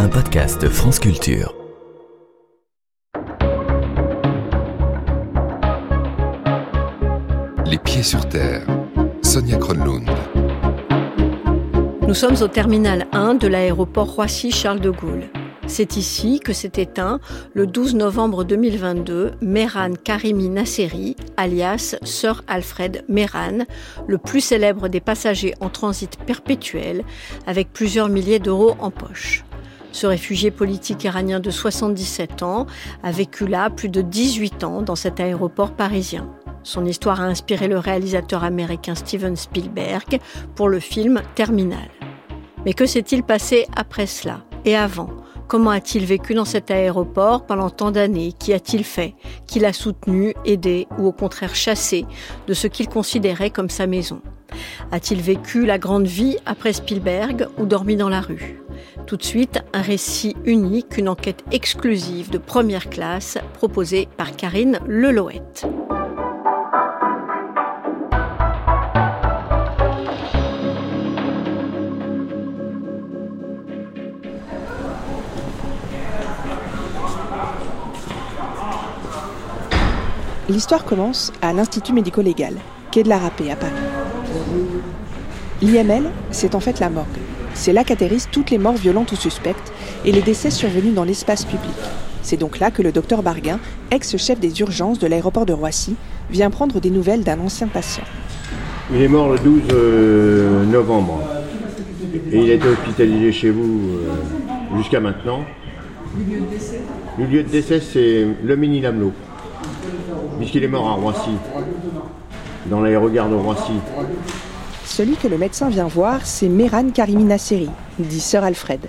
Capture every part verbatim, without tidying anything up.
un podcast France Culture. Les pieds sur terre, Sonia Kronlund. Nous sommes au terminal un de l'aéroport Roissy-Charles de Gaulle. C'est ici que s'est éteint, le douze novembre deux mille vingt-deux, Mehran Karimi Nasseri, alias Sir Alfred Mehran, le plus célèbre des passagers en transit perpétuel, avec plusieurs milliers d'euros en poche. Ce réfugié politique iranien de soixante-dix-sept ans a vécu là plus de dix-huit ans dans cet aéroport parisien. Son histoire a inspiré le réalisateur américain Steven Spielberg pour le film Terminal. Mais que s'est-il passé après cela et avant ? Comment a-t-il vécu dans cet aéroport pendant tant d'années ? Qu'y a-t-il fait ? Qui l'a soutenu, aidé ou au contraire chassé de ce qu'il considérait comme sa maison ? A-t-il vécu la grande vie après Spielberg ou dormi dans la rue ? Tout de suite, un récit unique, une enquête exclusive de première classe proposée par Karine Lelouette. L'histoire commence à l'Institut médico-légal, quai de la Râpée à Paris. L'I M L, c'est en fait la morgue. C'est là qu'atterrissent toutes les morts violentes ou suspectes et les décès survenus dans l'espace public. C'est donc là que le docteur Barguin, ex-chef des urgences de l'aéroport de Roissy, vient prendre des nouvelles d'un ancien patient. Il est mort le douze novembre et il a été hospitalisé chez vous euh, jusqu'à maintenant. Le lieu de décès Le lieu de décès, c'est le Mini-Lamelot. Puisqu'il est mort à Roissy, dans l'aérogare de Roissy. Celui que le médecin vient voir, c'est Mehran Karimi Nasseri, dit Sir Alfred.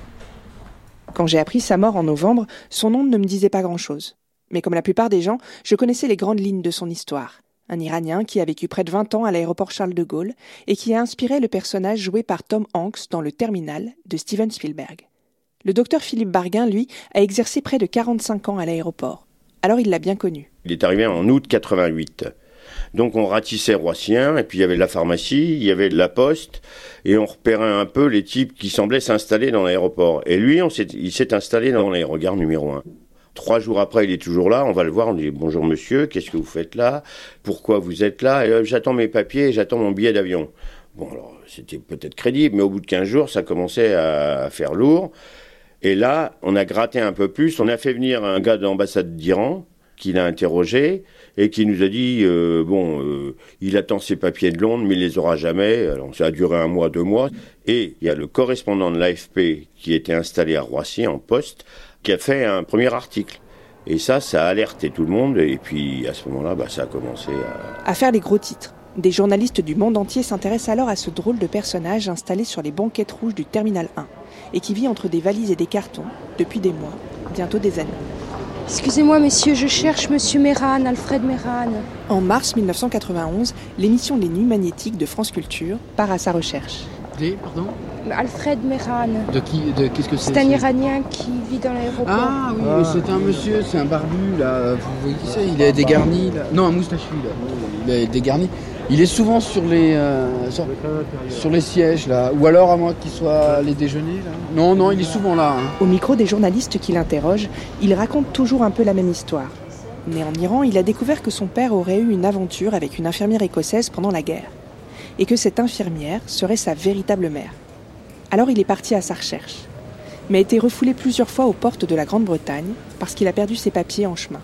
Quand j'ai appris sa mort en novembre, son nom ne me disait pas grand-chose. Mais comme la plupart des gens, je connaissais les grandes lignes de son histoire. Un Iranien qui a vécu près de vingt ans à l'aéroport Charles de Gaulle et qui a inspiré le personnage joué par Tom Hanks dans Le Terminal de Steven Spielberg. Le docteur Philippe Barguin, lui, a exercé près de quarante-cinq ans à l'aéroport. Alors il l'a bien connu. Il est arrivé en août quatre-vingt-huit. Donc on ratissait Roissien, et puis il y avait la pharmacie, il y avait la poste, et on repérait un peu les types qui semblaient s'installer dans l'aéroport. Et lui, on s'est, il s'est installé dans l'aérogare numéro un. Trois jours après, il est toujours là, on va le voir, on dit « Bonjour monsieur, qu'est-ce que vous faites là ? Pourquoi vous êtes là ?» Et, euh, j'attends mes papiers, j'attends mon billet d'avion. Bon alors, c'était peut-être crédible, mais au bout de quinze jours, ça commençait à, à faire lourd. Et là, on a gratté un peu plus, on a fait venir un gars de l'ambassade d'Iran, qui l'a interrogé et qui nous a dit euh, bon, euh, il attend ses papiers de Londres, mais il les aura jamais. Alors ça a duré un mois, deux mois. Et il y a le correspondant de l'A F P qui était installé à Roissy en poste, qui a fait un premier article. Et ça, ça a alerté tout le monde. Et puis à ce moment-là, bah, ça a commencé à... à faire les gros titres. Des journalistes du monde entier s'intéressent alors à ce drôle de personnage installé sur les banquettes rouges du Terminal un et qui vit entre des valises et des cartons depuis des mois, bientôt des années. Excusez-moi, messieurs, je cherche monsieur Mehran, Alfred Mehran. En mars mille neuf cent quatre-vingt-onze, l'émission Les Nuits Magnétiques de France Culture part à sa recherche. Des, pardon ? Alfred Mehran. De qui de, qu'est-ce que c'est ? C'est un Iranien qui vit dans l'aéroport. Ah oui, ah. C'est un monsieur, c'est un barbu, là. Vous voyez qui c'est ? Il est dégarni, là. Non, un moustachu, là. Il est dégarni. Il est souvent sur les, euh, sur, sur les sièges, là. Ou alors, à moins qu'il soit allé déjeuner, là. Non, non, il est souvent là. Hein. Au micro des journalistes qui l'interrogent, il raconte toujours un peu la même histoire. Né en Iran, il a découvert que son père aurait eu une aventure avec une infirmière écossaise pendant la guerre. Et que cette infirmière serait sa véritable mère. Alors il est parti à sa recherche. Mais a été refoulé plusieurs fois aux portes de la Grande-Bretagne parce qu'il a perdu ses papiers en chemin.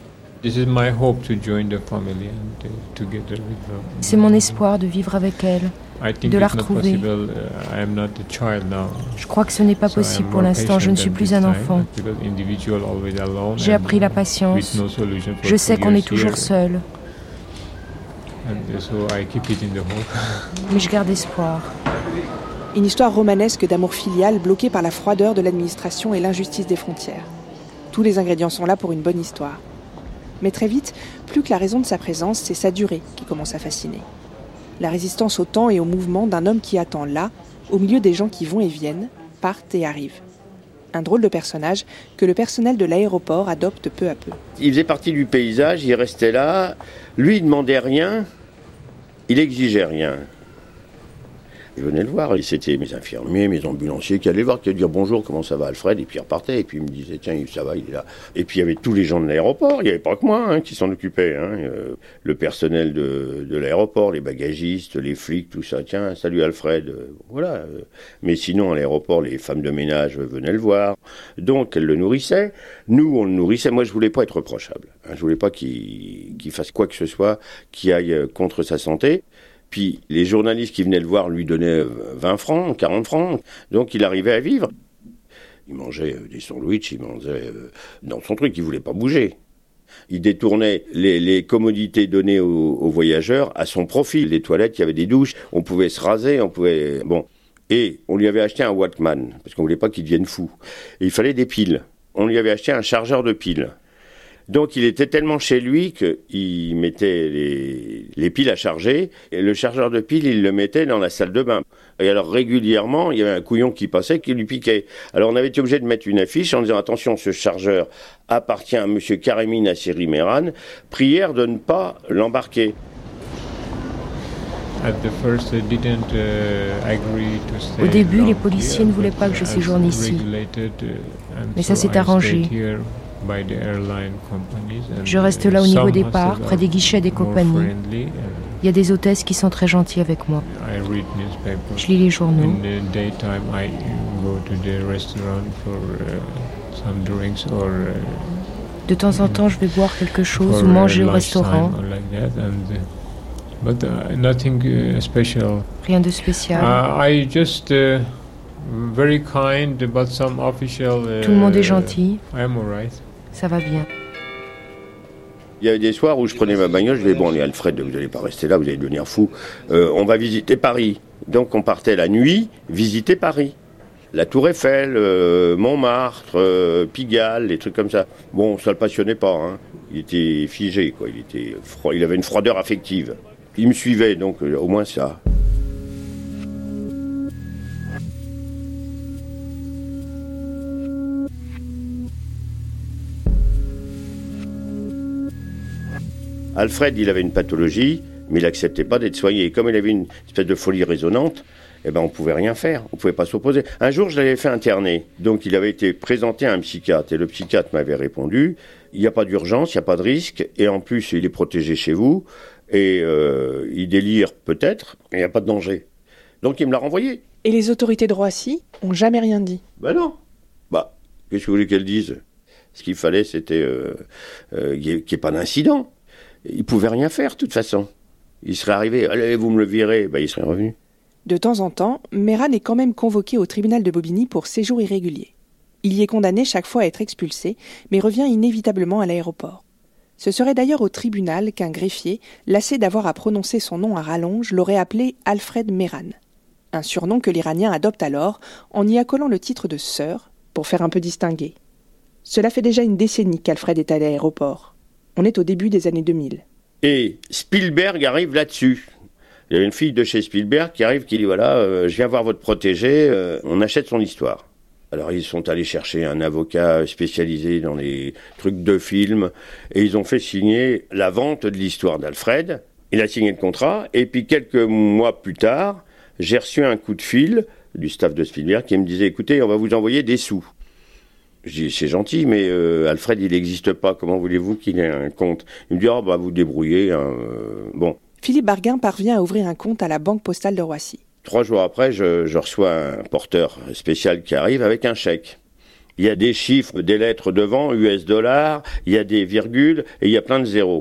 C'est mon espoir de vivre avec elle, de la retrouver. Je crois que ce n'est pas possible pour l'instant, je ne suis plus un enfant. J'ai appris la patience. Je sais qu'on est toujours seul. Mais je garde espoir. Une histoire romanesque d'amour filial bloquée par la froideur de l'administration et l'injustice des frontières. Tous les ingrédients sont là pour une bonne histoire. Mais très vite, plus que la raison de sa présence, c'est sa durée qui commence à fasciner. La résistance au temps et au mouvement d'un homme qui attend là, au milieu des gens qui vont et viennent, partent et arrivent. Un drôle de personnage que le personnel de l'aéroport adopte peu à peu. Il faisait partie du paysage, il restait là. Lui, il ne demandait rien, il exigeait rien. Je venais le voir, et c'était mes infirmiers, mes ambulanciers qui allaient le voir, qui allaient dire bonjour, comment ça va Alfred, et puis ils repartaient, et puis ils me disaient tiens, ça va, il est là. Et puis il y avait tous les gens de l'aéroport, il n'y avait pas que moi hein, qui s'en occupaient, hein. euh, le personnel de, de l'aéroport, les bagagistes, les flics, tout ça, tiens, salut Alfred, euh, voilà. Euh, mais sinon à l'aéroport, les femmes de ménage venaient le voir, donc elles le nourrissaient, nous on le nourrissait, moi je voulais pas être reprochable, hein. Je voulais pas qu'il, qu'il fasse quoi que ce soit qui aille contre sa santé. Puis les journalistes qui venaient le voir lui donnaient vingt francs, quarante francs, donc il arrivait à vivre. Il mangeait des sandwichs, il mangeait dans son truc, il voulait pas bouger. Il détournait les, les commodités données aux, aux voyageurs à son profit. Les toilettes, il y avait des douches, on pouvait se raser, on pouvait... Bon. Et on lui avait acheté un Walkman, parce qu'on voulait pas qu'il devienne fou. Et il fallait des piles. On lui avait acheté un chargeur de piles. Donc il était tellement chez lui qu'il mettait les, les piles à charger, et le chargeur de piles, il le mettait dans la salle de bain. Et alors régulièrement, il y avait un couillon qui passait, qui lui piquait. Alors on avait été obligé de mettre une affiche en disant attention, ce chargeur appartient à monsieur Karimi Nasseri Mehran, prière de ne pas l'embarquer. Au début, les policiers ne voulaient pas que je séjourne ici, mais ça s'est arrangé. Je reste là au niveau départ, près des guichets des compagnies. Il y a des hôtesses qui sont très gentilles avec moi. Je lis les journaux. De temps en temps, je vais boire quelque chose ou manger au restaurant. Rien de spécial. Tout le monde est gentil. Ça va bien. Il y avait des soirs où je prenais ma bagnole, je disais bon, allez Alfred, vous n'allez pas rester là, vous allez devenir fou. Euh, on va visiter Paris. Donc on partait la nuit visiter Paris. La Tour Eiffel, euh, Montmartre, euh, Pigalle, les trucs comme ça. Bon, ça le passionnait pas, hein. Il était figé, quoi. Il était froid, il avait une froideur affective. Il me suivait, donc euh, au moins ça. Alfred, il avait une pathologie, mais il n'acceptait pas d'être soigné. Et comme il avait une espèce de folie résonante, eh ben, on ne pouvait rien faire, on ne pouvait pas s'opposer. Un jour, je l'avais fait interner, donc il avait été présenté à un psychiatre, et le psychiatre m'avait répondu, il n'y a pas d'urgence, il n'y a pas de risque, et en plus, il est protégé chez vous, et euh, il délire peut-être, mais il n'y a pas de danger. Donc il me l'a renvoyé. Et les autorités de Roissy ont jamais rien dit? Ben non. Bah, qu'est-ce que vous voulez qu'elles disent? Ce qu'il fallait, c'était euh, euh, qu'il n'y ait pas d'incident. Il ne pouvait rien faire, de toute façon. Il serait arrivé, allez, vous me le virez, ben, il serait revenu. De temps en temps, Mehran est quand même convoqué au tribunal de Bobigny pour séjour irrégulier. Il y est condamné chaque fois à être expulsé, mais revient inévitablement à l'aéroport. Ce serait d'ailleurs au tribunal qu'un greffier, lassé d'avoir à prononcer son nom à rallonge, l'aurait appelé Alfred Mehran. Un surnom que l'Iranien adopte alors en y accolant le titre de sœur, pour faire un peu distinguer. Cela fait déjà une décennie qu'Alfred est à l'aéroport. On est au début des années deux mille. Et Spielberg arrive là-dessus. Il y a une fille de chez Spielberg qui arrive, qui dit, voilà, euh, je viens voir votre protégé, euh, on achète son histoire. Alors ils sont allés chercher un avocat spécialisé dans les trucs de films, et ils ont fait signer la vente de l'histoire d'Alfred. Il a signé le contrat, et puis quelques mois plus tard, j'ai reçu un coup de fil du staff de Spielberg qui me disait, écoutez, on va vous envoyer des sous. Je dis, c'est gentil, mais euh, Alfred, il n'existe pas. Comment voulez-vous qu'il ait un compte? Il me dit, oh, bah, vous débrouillez. Hein, euh, bon. Philippe Barguin parvient à ouvrir un compte à la Banque Postale de Roissy. Trois jours après, je, je reçois un porteur spécial qui arrive avec un chèque. Il y a des chiffres, des lettres devant, U S dollars, il y a des virgules et il y a plein de zéros.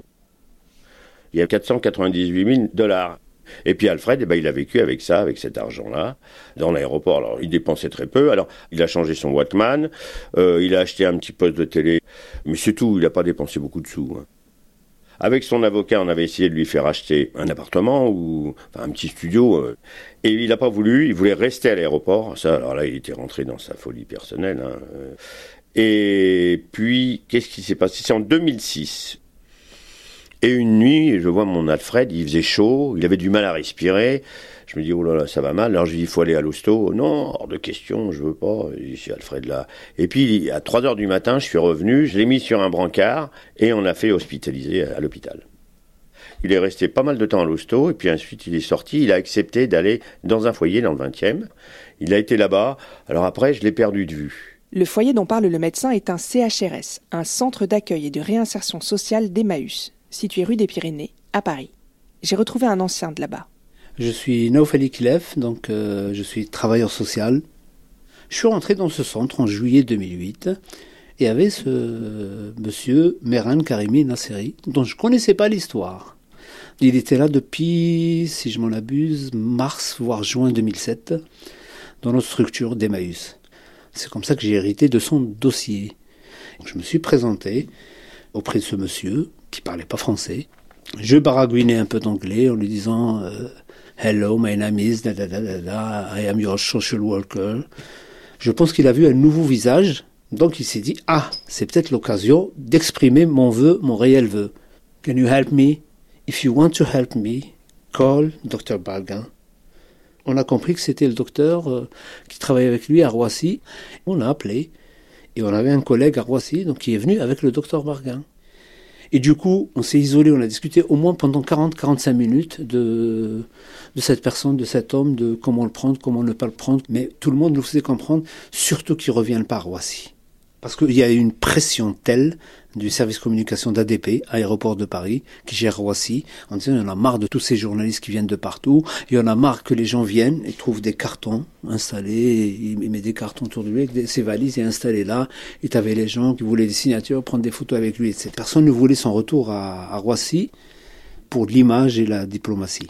Il y a quatre cent quatre-vingt-dix-huit mille dollars. Et puis Alfred, eh ben, il a vécu avec ça, avec cet argent-là, dans l'aéroport. Alors, il dépensait très peu. Alors, il a changé son Walkman, euh, il a acheté un petit poste de télé, mais c'est tout, il n'a pas dépensé beaucoup de sous. Hein. Avec son avocat, on avait essayé de lui faire acheter un appartement ou enfin, un petit studio, euh, et il n'a pas voulu, il voulait rester à l'aéroport. Ça, alors là, il était rentré dans sa folie personnelle. Hein. Et puis, qu'est-ce qui s'est passé? C'est en deux mille six. Et une nuit, je vois mon Alfred, il faisait chaud, il avait du mal à respirer. Je me dis, oh là là, ça va mal. Alors je lui dis, il faut aller à l'hosto. Non, hors de question, je veux pas. Je suis Alfred là. Et puis, à trois heures du matin, je suis revenu, je l'ai mis sur un brancard et on l'a fait hospitaliser à l'hôpital. Il est resté pas mal de temps à l'hosto, et puis ensuite il est sorti, il a accepté d'aller dans un foyer dans le vingtième. Il a été là-bas, alors après je l'ai perdu de vue. Le foyer dont parle le médecin est un C H R S, un centre d'accueil et de réinsertion sociale d'Emmaüs, situé rue des Pyrénées, à Paris. J'ai retrouvé un ancien de là-bas. Je suis Naoufali Kilef, donc euh, je suis travailleur social. Je suis rentré dans ce centre en juillet deux mille huit et avait ce euh, monsieur Mehran Karimi Nasseri, dont je ne connaissais pas l'histoire. Il était là depuis, si je m'en abuse, mars voire juin deux mille sept, dans notre structure d'Emmaüs. C'est comme ça que j'ai hérité de son dossier. Je me suis présenté auprès de ce monsieur qui ne parlait pas français. Je baragouinais un peu d'anglais en lui disant euh, « Hello, my name is da da da da da, I am your social worker ». Je pense qu'il a vu un nouveau visage, donc il s'est dit « Ah, c'est peut-être l'occasion d'exprimer mon vœu, mon réel vœu. Can you help me? If you want to help me, call docteur Barguin ». On a compris que c'était le docteur euh, qui travaillait avec lui à Roissy. On a appelé et on avait un collègue à Roissy donc, qui est venu avec le docteur Barguin. Et du coup, on s'est isolé, on a discuté au moins pendant quarante à quarante-cinq minutes de, de cette personne, de cet homme, de comment le prendre, comment ne pas le prendre. Mais tout le monde nous faisait comprendre, surtout qu'il ne revienne pas à Roissy. Parce qu'il y a une pression telle du service communication d'A D P, Aéroport de Paris, qui gère Roissy, en disant il y en a marre de tous ces journalistes qui viennent de partout, il y en a marre que les gens viennent et trouvent des cartons installés, il met des cartons autour de lui, avec ses valises et installés là, et tu avais les gens qui voulaient des signatures, prendre des photos avec lui, et cetera. Personne ne voulait son retour à, à Roissy pour l'image et la diplomatie.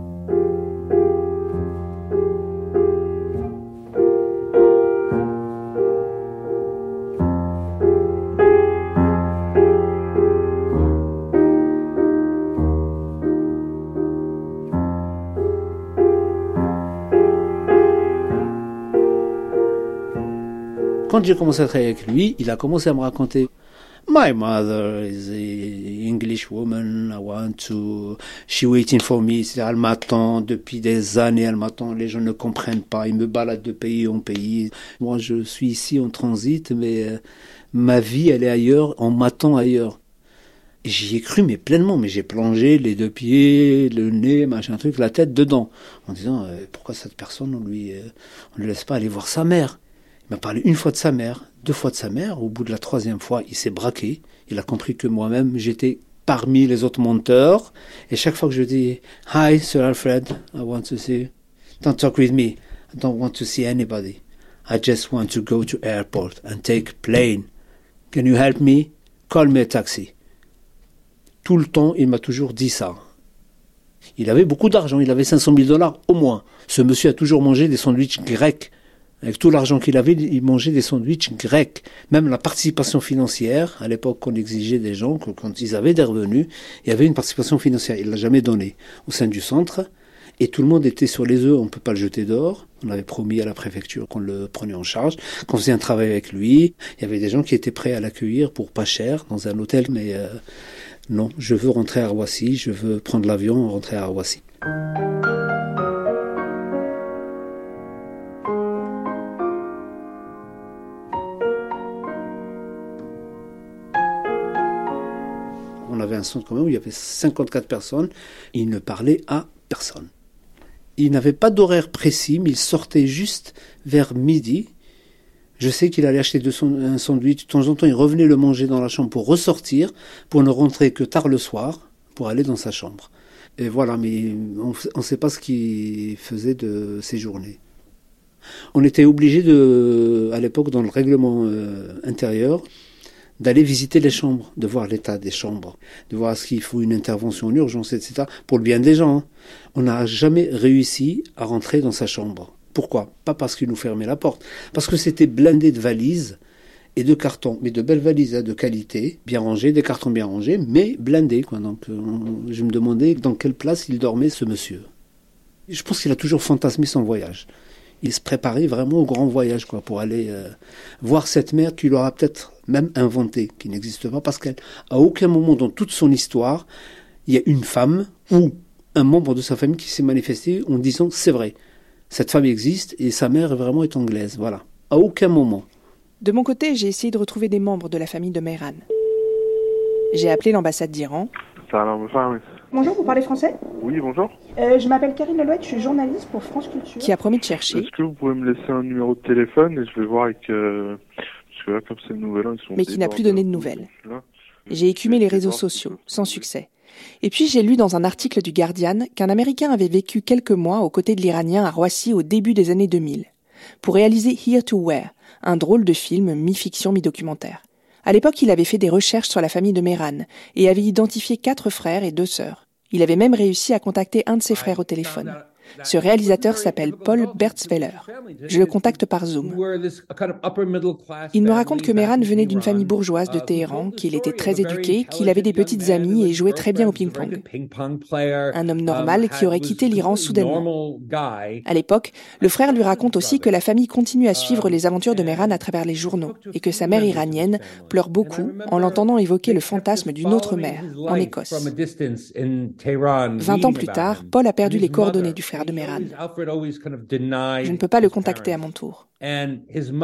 Quand j'ai commencé à travailler avec lui, il a commencé à me raconter « My mother is an English woman, I want to... She waiting for me, elle m'attend depuis des années, elle m'attend, les gens ne comprennent pas, ils me baladent de pays en pays. Moi, je suis ici en transit, mais euh, ma vie, elle est ailleurs, on m'attend ailleurs. » Et j'y ai cru, mais pleinement, mais j'ai plongé les deux pieds, le nez, machin truc, la tête dedans, en disant euh, « Pourquoi cette personne, on lui, euh, on ne laisse pas aller voir sa mère ?» Il m'a parlé une fois de sa mère, deux fois de sa mère. Au bout de la troisième fois, il s'est braqué. Il a compris que moi-même, j'étais parmi les autres monteurs. Et chaque fois que je dis « Hi, Sir Alfred, I want to see you. Don't talk with me. I don't want to see anybody. I just want to go to airport and take plane. Can you help me? Call me a taxi. » Tout le temps, il m'a toujours dit ça. Il avait beaucoup d'argent. Il avait cinq cent mille dollars au moins. Ce monsieur a toujours mangé des sandwichs grecs. Avec tout l'argent qu'il avait, il mangeait des sandwichs grecs. Même la participation financière, à l'époque qu'on exigeait des gens, que quand ils avaient des revenus, il y avait une participation financière. Il ne l'a jamais donnée au sein du centre. Et tout le monde était sur les œufs, on ne peut pas le jeter dehors. On avait promis à la préfecture qu'on le prenait en charge, qu'on faisait un travail avec lui. Il y avait des gens qui étaient prêts à l'accueillir pour pas cher dans un hôtel. Mais euh, non, je veux rentrer à Roissy, je veux prendre l'avion, rentrer à Roissy. On avait un centre quand même où il y avait cinquante-quatre personnes. Il ne parlait à personne. Il n'avait pas d'horaire précis, mais il sortait juste vers midi. Je sais qu'il allait acheter un sandwich. De temps en temps, il revenait le manger dans la chambre pour ressortir, pour ne rentrer que tard le soir, pour aller dans sa chambre. Et voilà, mais on ne sait pas ce qu'il faisait de ses journées. On était obligé de, à l'époque, dans le règlement euh, intérieur, d'aller visiter les chambres, de voir l'état des chambres, de voir est-ce qu'il faut une intervention en urgence, et cetera, pour le bien des gens. Hein. On n'a jamais réussi à rentrer dans sa chambre. Pourquoi? Pas parce qu'il nous fermait la porte, parce que c'était blindé de valises et de cartons, mais de belles valises hein, de qualité, bien rangées, des cartons bien rangés, mais blindés. Quoi. Donc, euh, je me demandais dans quelle place il dormait ce monsieur. Je pense qu'il a toujours fantasmé son voyage. Il se préparait vraiment au grand voyage, quoi, pour aller euh, voir cette mer qu'il aura peut-être même inventée, qui n'existe pas, parce qu'à aucun moment dans toute son histoire, il y a une femme ou un membre de sa famille qui s'est manifesté en disant « c'est vrai, cette femme existe et sa mère vraiment est anglaise ». Voilà, à aucun moment. De mon côté, j'ai essayé de retrouver des membres de la famille de Mehran. J'ai appelé l'ambassade d'Iran. Bonjour, vous parlez français ? Oui, bonjour. Euh, je m'appelle Karine Lelouette, je suis journaliste pour France Culture. Qui a promis de chercher. Est-ce que vous pouvez me laisser un numéro de téléphone et je vais voir avec... Euh... Parce que là, comme c'est le nouvel an, ils sont... Mais qui n'a plus donné de nouvelles. J'ai écumé les réseaux sociaux, sans succès. Et puis j'ai lu dans un article du Guardian qu'un Américain avait vécu quelques mois aux côtés de l'Iranien à Roissy au début des années deux mille, pour réaliser Here to Where, un drôle de film mi-fiction, mi-documentaire. À l'époque, il avait fait des recherches sur la famille de Mehran et avait identifié quatre frères et deux sœurs. Il avait même réussi à contacter un de ses frères au téléphone. Ce réalisateur s'appelle Paul Bertzweller. Je le contacte par Zoom. Il me raconte que Mehran venait d'une famille bourgeoise de Téhéran, qu'il était très éduqué, qu'il avait des petites amies et jouait très bien au ping-pong. Un homme normal qui aurait quitté l'Iran soudainement. À l'époque, le frère lui raconte aussi que la famille continue à suivre les aventures de Mehran à travers les journaux et que sa mère iranienne pleure beaucoup en l'entendant évoquer le fantasme d'une autre mère, en Écosse. Vingt ans plus tard, Paul a perdu les coordonnées du frère de Mehran. Je ne peux pas le contacter à mon tour. Mais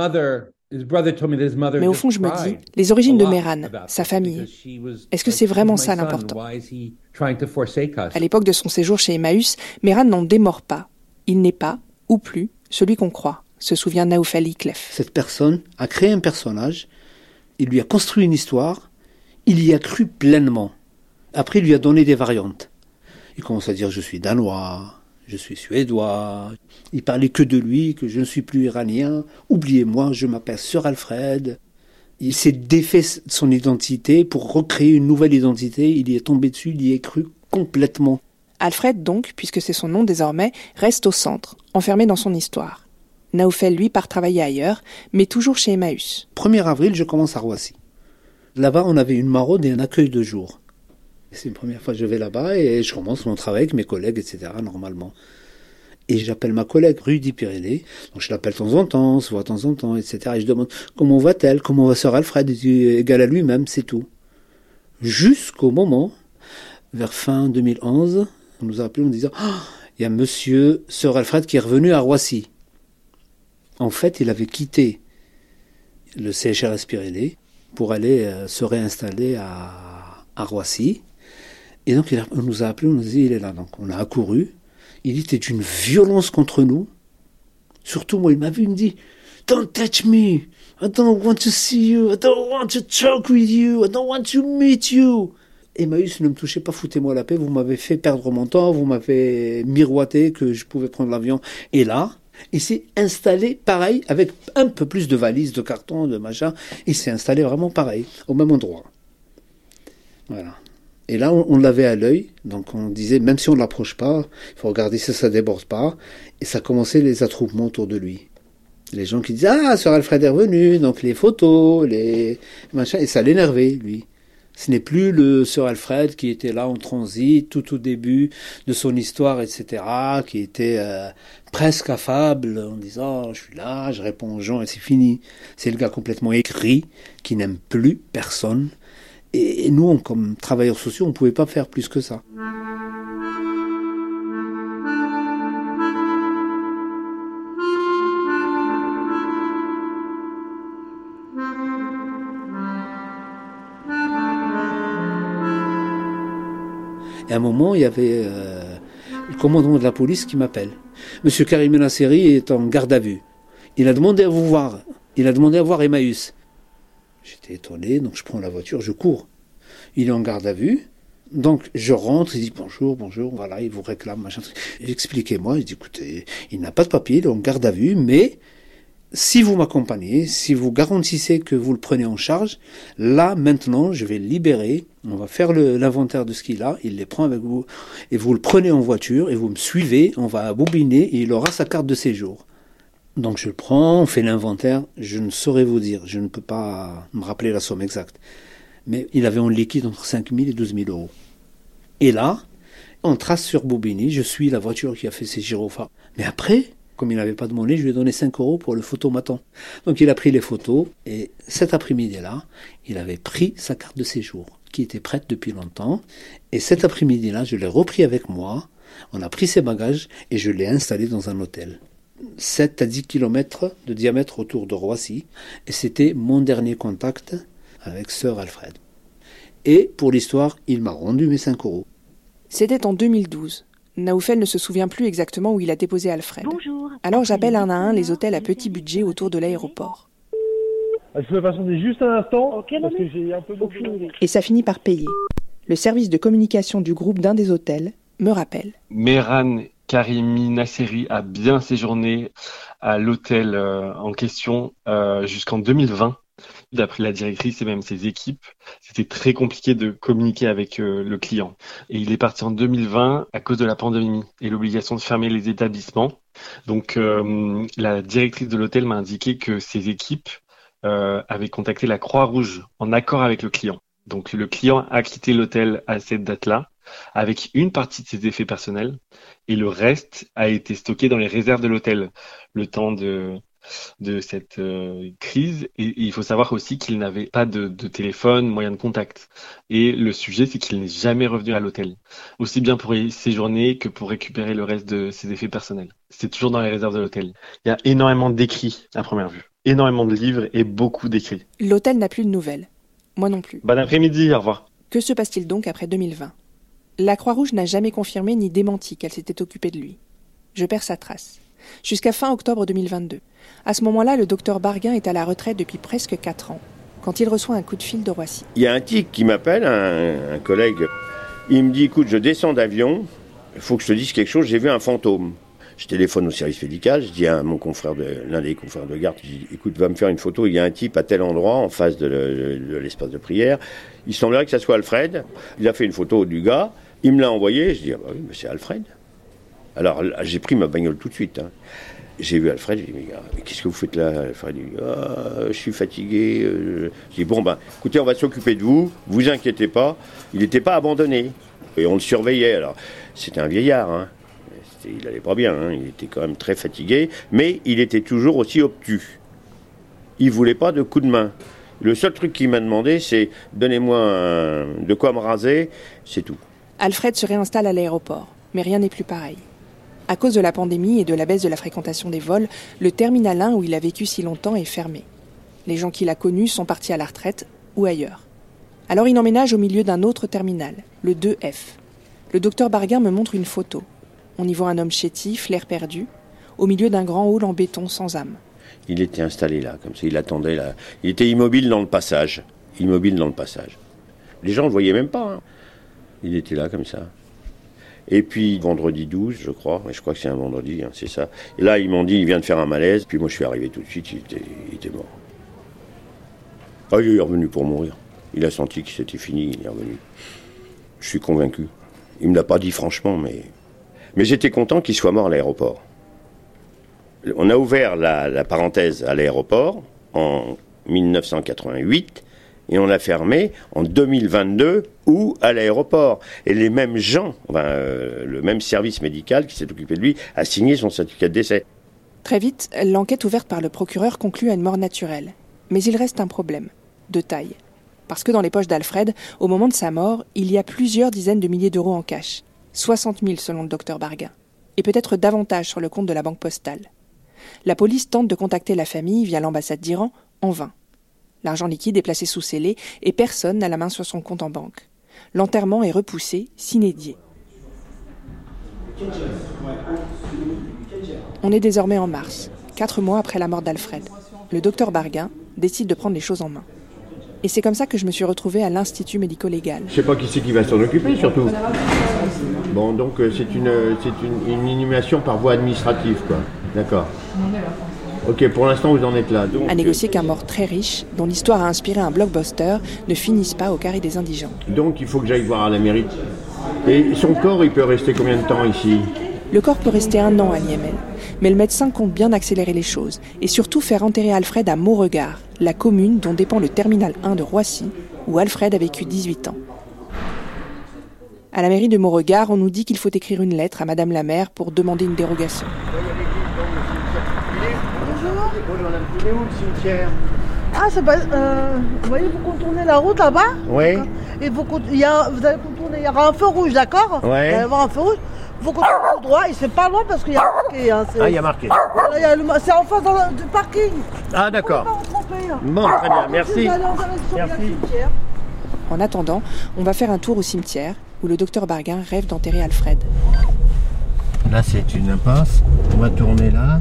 au fond, je me dis, les origines de Mehran, sa famille, est-ce que c'est vraiment ça l'important ? À l'époque de son séjour chez Emmaüs, Mehran n'en démord pas. Il n'est pas, ou plus, celui qu'on croit, se souvient Naouf Ali Klef. Cette personne a créé un personnage, il lui a construit une histoire, il y a cru pleinement. Après, il lui a donné des variantes. Il commence à dire « je suis danois ». Je suis suédois, il parlait que de lui, que je ne suis plus iranien, oubliez-moi, je m'appelle Sir Alfred. Il s'est défait de son identité pour recréer une nouvelle identité, il y est tombé dessus, il y est cru complètement. Alfred donc, puisque c'est son nom désormais, reste au centre, enfermé dans son histoire. Naoufel, lui, part travailler ailleurs, mais toujours chez Emmaüs. premier avril, je commence à Roissy. Là-bas, on avait une maraude et un accueil de jour. C'est une première fois que je vais là-bas et je commence mon travail avec mes collègues, et cetera, normalement. Et j'appelle ma collègue Rudy Pyrénées, donc je l'appelle de temps en temps, on se voit de temps en temps, et cetera. Et je demande comment va-t-elle, comment va Sir Alfred, égal à lui-même, c'est tout. Jusqu'au moment, vers fin deux mille onze, on nous a appelé en disant oh, il y a monsieur Sir Alfred qui est revenu à Roissy. En fait, il avait quitté le C H R S Pyrénées pour aller euh, se réinstaller à, à Roissy. Et donc, il a, on nous a appelés, on nous a dit, il est là. Donc, on a accouru. Il était d'une violence contre nous. Surtout, moi, il m'a vu, il me dit, don't touch me. I don't want to see you. I don't want to talk with you. I don't want to meet you. Emmaüs, ne me touchez pas, foutez-moi la paix. Vous m'avez fait perdre mon temps. Vous m'avez miroité que je pouvais prendre l'avion. Et là, il s'est installé pareil, avec un peu plus de valises, de cartons, de machin. Il s'est installé vraiment pareil, au même endroit. Voilà. Et là, on, on l'avait à l'œil, donc on disait, même si on ne l'approche pas, il faut regarder si ça ne déborde pas. Et ça commençait les attroupements autour de lui. Les gens qui disaient, ah, Sir Alfred est revenu, donc les photos, les machins, et ça l'énervait, lui. Ce n'est plus le Sir Alfred qui était là en transit, tout au début de son histoire, et cetera, qui était euh, presque affable, en disant, oh, je suis là, je réponds aux gens, et c'est fini. C'est le gars complètement écrit, qui n'aime plus personne. Et nous, on, comme travailleurs sociaux, on ne pouvait pas faire plus que ça. Et à un moment, il y avait euh, le commandant de la police qui m'appelle. Monsieur Karim Nasseri est en garde à vue. Il a demandé à vous voir. Il a demandé à voir Emmaüs. J'étais étonné, donc je prends la voiture, je cours. Il est en garde à vue, donc je rentre, il dit bonjour, bonjour, voilà, il vous réclame, machin. Expliquez-moi, il dit écoutez, il n'a pas de papier, il est en garde à vue, mais si vous m'accompagnez, si vous garantissez que vous le prenez en charge, là, maintenant, je vais le libérer, on va faire le, l'inventaire de ce qu'il a, il les prend avec vous, et vous le prenez en voiture, et vous me suivez, on va bobiner, et il aura sa carte de séjour. Donc je le prends, on fait l'inventaire, je ne saurais vous dire, je ne peux pas me rappeler la somme exacte. Mais il avait en liquide entre cinq mille et douze mille euros. Et là, on trace sur Bobigny, je suis la voiture qui a fait ses gyrophares. Mais après, comme il n'avait pas de monnaie, je lui ai donné cinq euros pour le photomaton. Donc il a pris les photos, et cet après-midi-là, il avait pris sa carte de séjour, qui était prête depuis longtemps. Et cet après-midi-là, je l'ai repris avec moi, on a pris ses bagages, et je l'ai installé dans un hôtel. sept à dix kilomètres de diamètre autour de Roissy, et c'était mon dernier contact avec Sir Alfred. Et pour l'histoire, il m'a rendu mes cinq euros. C'était en deux mille douze. Naoufel ne se souvient plus exactement où il a déposé Alfred. Bonjour. Alors j'appelle un à un les hôtels à petit budget autour de l'aéroport. Je peux patienter juste un instant, okay, parce que j'ai un peu beaucoup. Et ça finit par payer. Le service de communication du groupe d'un des hôtels me rappelle. Mehran Karimi Nasseri a bien séjourné à l'hôtel euh, en question euh, jusqu'en deux mille vingt. D'après la directrice et même ses équipes, c'était très compliqué de communiquer avec euh, le client. Et il est parti en deux mille vingt à cause de la pandémie et l'obligation de fermer les établissements. Donc euh, la directrice de l'hôtel m'a indiqué que ses équipes euh, avaient contacté la Croix-Rouge en accord avec le client. Donc le client a quitté l'hôtel à cette date-là avec une partie de ses effets personnels et le reste a été stocké dans les réserves de l'hôtel le temps de... de cette euh, crise. Et, et il faut savoir aussi qu'il n'avait pas de, de téléphone, moyen de contact. Et le sujet, c'est qu'il n'est jamais revenu à l'hôtel, aussi bien pour y séjourner que pour récupérer le reste de ses effets personnels. C'est toujours dans les réserves de l'hôtel. Il y a énormément d'écrits à première vue, énormément de livres et beaucoup d'écrits. L'hôtel n'a plus de nouvelles. Moi non plus. Bon après-midi, au revoir. Que se passe-t-il donc après deux mille vingt ? La Croix-Rouge n'a jamais confirmé ni démenti qu'elle s'était occupée de lui. Je perds sa trace. Jusqu'à fin octobre deux mille vingt-deux. À ce moment-là, le docteur Barguin est à la retraite depuis presque quatre ans, quand il reçoit un coup de fil de Roissy. Il y a un type qui m'appelle, un, un collègue, il me dit, écoute, je descends d'avion, il faut que je te dise quelque chose, j'ai vu un fantôme. Je téléphone au service médical, je dis à mon confrère de, l'un des confrères de garde, je dis, écoute, va me faire une photo, il y a un type à tel endroit, en face de, le, de l'espace de prière, il semblerait que ça soit Alfred, il a fait une photo du gars, il me l'a envoyé, je dis, ah bah oui, mais c'est Alfred. Alors j'ai pris ma bagnole tout de suite, hein. J'ai vu Alfred, j'ai dit, mais, mais qu'est-ce que vous faites là, Alfred? Il dit, ah, je suis fatigué. Euh. Je dis, bon, ben, écoutez, on va s'occuper de vous, vous inquiétez pas. Il n'était pas abandonné. Et on le surveillait. Alors, c'était un vieillard, hein. C'était, il allait pas bien, hein. Il était quand même très fatigué, mais il était toujours aussi obtus. Il voulait pas de coup de main. Le seul truc qu'il m'a demandé, c'est, donnez-moi un, de quoi me raser, c'est tout. Alfred se réinstalle à l'aéroport, mais rien n'est plus pareil. À cause de la pandémie et de la baisse de la fréquentation des vols, le terminal un où il a vécu si longtemps est fermé. Les gens qu'il a connus sont partis à la retraite ou ailleurs. Alors il emménage au milieu d'un autre terminal, le deux F. Le docteur Barguin me montre une photo. On y voit un homme chétif, l'air perdu, au milieu d'un grand hall en béton sans âme. Il était installé là, comme ça, il attendait là. Il était immobile dans le passage. Immobile dans le passage. Les gens ne le voyaient même pas, hein. Il était là comme ça. Et puis, vendredi douze, je crois, je crois que c'est un vendredi, hein, c'est ça. Et là, ils m'ont dit, il vient de faire un malaise. Puis moi, je suis arrivé tout de suite, il était, il était mort. Ah, il est revenu pour mourir. Il a senti que c'était fini, il est revenu. Je suis convaincu. Il me l'a pas dit franchement, mais... Mais j'étais content qu'il soit mort à l'aéroport. On a ouvert la, la parenthèse à l'aéroport en dix-neuf cent quatre-vingt-huit... Et on l'a fermé en deux mille vingt-deux ou à l'aéroport. Et les mêmes gens, enfin, euh, le même service médical qui s'est occupé de lui, a signé son certificat de décès. Très vite, l'enquête ouverte par le procureur conclut à une mort naturelle. Mais il reste un problème, de taille. Parce que dans les poches d'Alfred, au moment de sa mort, il y a plusieurs dizaines de milliers d'euros en cash. soixante mille selon le docteur Barguin. Et peut-être davantage sur le compte de la banque postale. La police tente de contacter la famille via l'ambassade d'Iran, en vain. L'argent liquide est placé sous scellé et personne n'a la main sur son compte en banque. L'enterrement est repoussé, sine die. On est désormais en mars, quatre mois après la mort d'Alfred. Le docteur Barguin décide de prendre les choses en main. Et c'est comme ça que je me suis retrouvée à l'Institut médico-légal. Je sais pas qui c'est qui va s'en occuper, surtout. Bon, donc c'est une, c'est une, une inhumation par voie administrative, quoi. D'accord. Ok, pour l'instant, vous en êtes là. Donc... À négocier qu'un mort très riche, dont l'histoire a inspiré un blockbuster, ne finisse pas au carré des indigents. Donc, il faut que j'aille voir à la mairie. Et son corps, il peut rester combien de temps ici ? Le corps peut rester un an à l'I M L. Mais le médecin compte bien accélérer les choses et surtout faire enterrer Alfred à Mauregard, la commune dont dépend le terminal un de Roissy, où Alfred a vécu dix-huit ans. À la mairie de Mauregard, on nous dit qu'il faut écrire une lettre à Madame la maire pour demander une dérogation. Bonjour madame, il est où le cimetière ? Ah, c'est pas... Euh, vous voyez, vous contournez la route là-bas ? Oui. Et vous, il y a, vous allez contourner, il y aura un feu rouge, d'accord ? Oui. Il va y avoir un feu rouge. Vous contournez tout droit, et c'est pas loin parce qu'il y a marqué. Hein, ah, il y a marqué. Là, il y a le, c'est en face dans le, du parking. Ah, d'accord. Vous pouvez pas vous tromper. Hein. Bon, très bien, merci. Vous allez en direction merci. du cimetière. En attendant, on va faire un tour au cimetière, où le docteur Barguin rêve d'enterrer Alfred. Là, c'est une impasse. On va tourner là.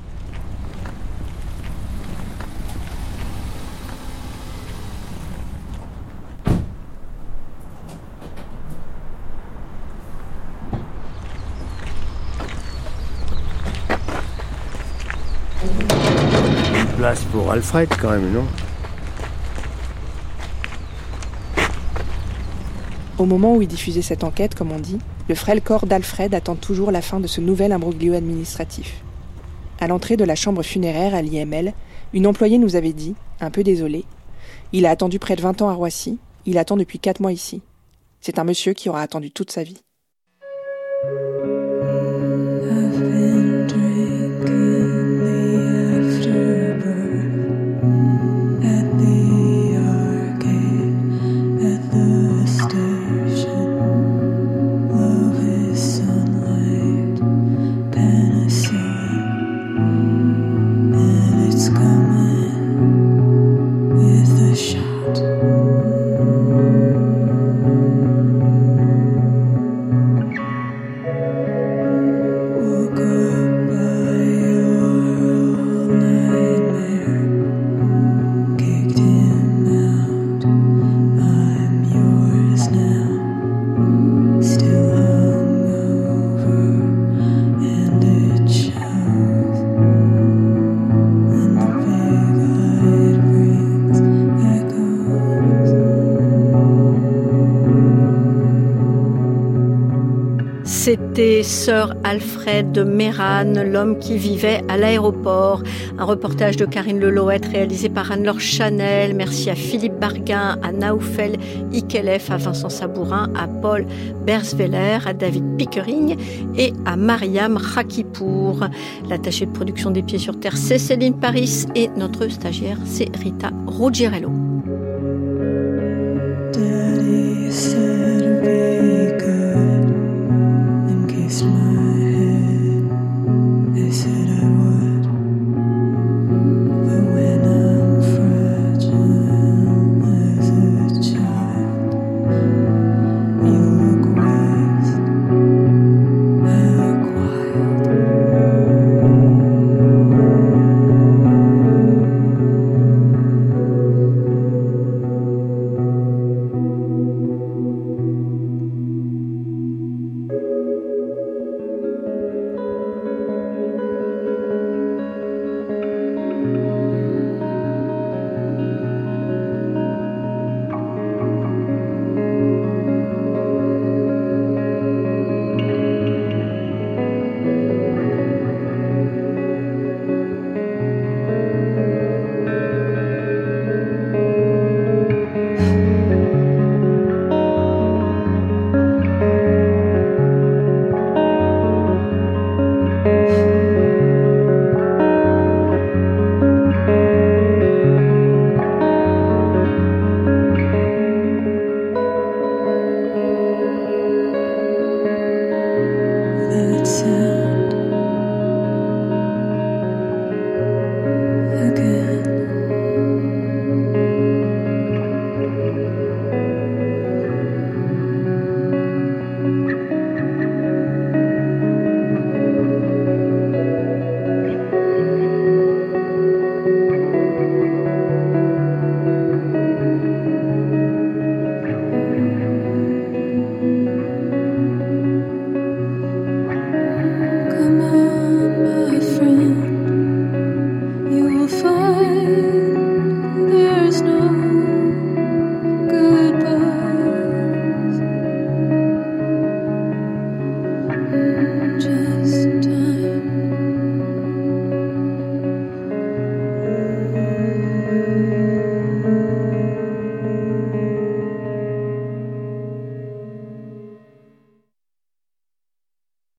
Une place pour Alfred quand même, non ? Au moment où il diffusait cette enquête, comme on dit, le frêle corps d'Alfred attend toujours la fin de ce nouvel imbroglio administratif. À l'entrée de la chambre funéraire à l'I M L, une employée nous avait dit, un peu désolée, « Il a attendu près de vingt ans à Roissy, il attend depuis quatre mois ici. C'est un monsieur qui aura attendu toute sa vie. » C'était Sir Alfred Meran, l'homme qui vivait à l'aéroport. Un reportage de Karine Lelouette réalisé par Anne-Laure Chanel. Merci à Philippe Barguin, à Naoufel Ikelef, à Vincent Sabourin, à Paul Bersveller, à David Pickering et à Mariam Rakipour. L'attachée de production des Pieds sur Terre, c'est Céline Paris et notre stagiaire, c'est Rita Ruggiero.